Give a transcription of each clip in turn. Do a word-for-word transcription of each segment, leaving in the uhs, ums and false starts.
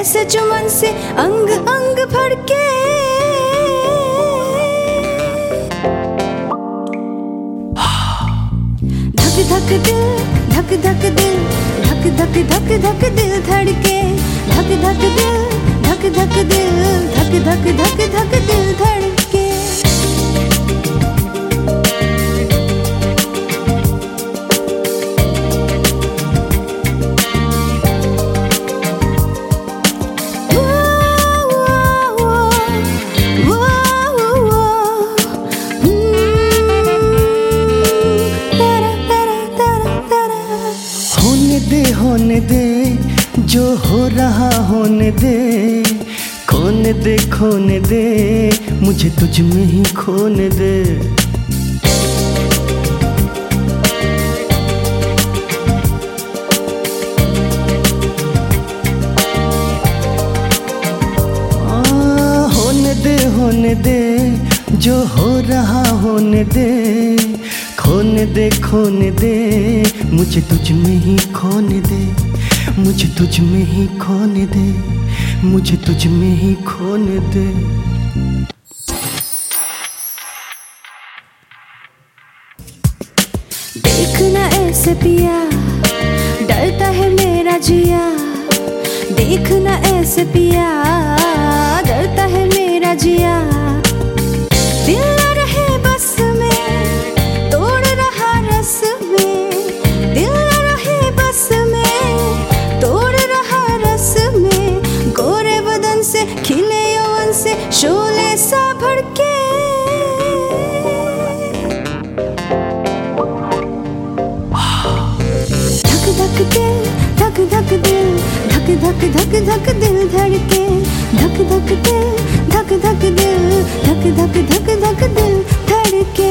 ऐसे चुमन से अंग अंग भड़के। धक धक दिल, धक धक दिल, धक धक धक धक दिल धड़के। धक धक दिल, धक धक दिल, धक धक धक धक दिल धड़के। होने दे जो हो रहा होने दे, खोने दे खोने दे मुझे तुझ में ही खोने दे। आ, होने दे होने दे जो हो रहा होने दे, खोने दे खोने दे मुझे तुझ में ही खोने दे, मुझे तुझ में ही खोने दे, मुझे तुझ में ही खोने दे। देखना ऐसे पिया डरता है मेरा जिया, देखना ऐसे पिया डरता है मेरा जिया। दिल न रहे बस में तोड़ रहा रस में, दिल न रहे बस में तोड़ रहा रस में। गोरे बदन से खिले यौवन से शोले सा भड़के। धक धक दिल, धक धक दिल, धक धक धक धक दिल धड़के। धक धक दिल, धक धक दिल, धक धक धक धक दिल धड़के।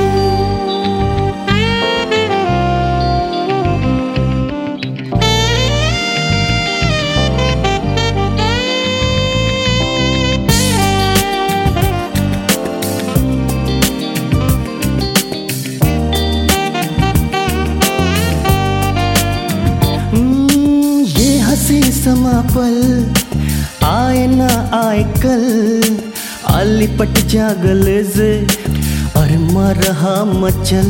समा पल आए ना आए कल, आलिपट जा गले से अरमा रहा मचल।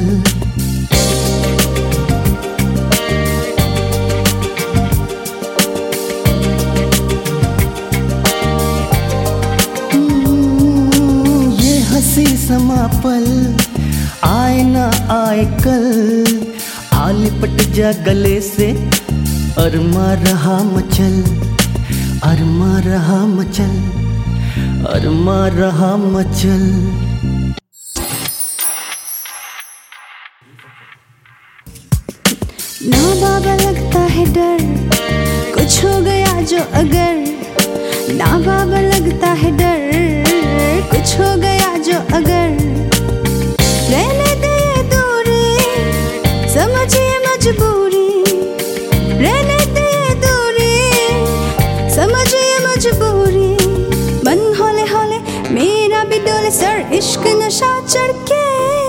ये हंसी समा पल आए ना आए कल, आलिपट जा गले से अरमा रहा मचल, अरमा रहा मचल, अरमा रहा मचल। ना बाबा लगता है डर कुछ हो गया जो अगर, ना बाबा लगता है डर कुछ हो गया जो अगर। रहने दे दूरी समझिए मजबूरी, रहने दे दूरी समझिए मजबूरी। मन होले होले मेरा भी डोले सर इश्क नशा चढ़ के।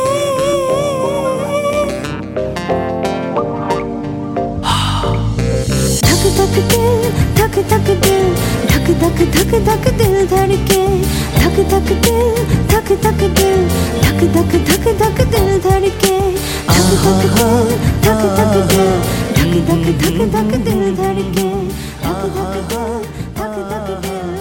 धक धक दिल, धक धक दिल, धक धक धक धक दिल धड़के। धक धक दिल, धक धक दिल, धक धक धक धक दिल धड़के। धक धक दिल, धक धक दिल, धक धक धक धक दिल धड़के। धक धक दिल, धक धक दिल।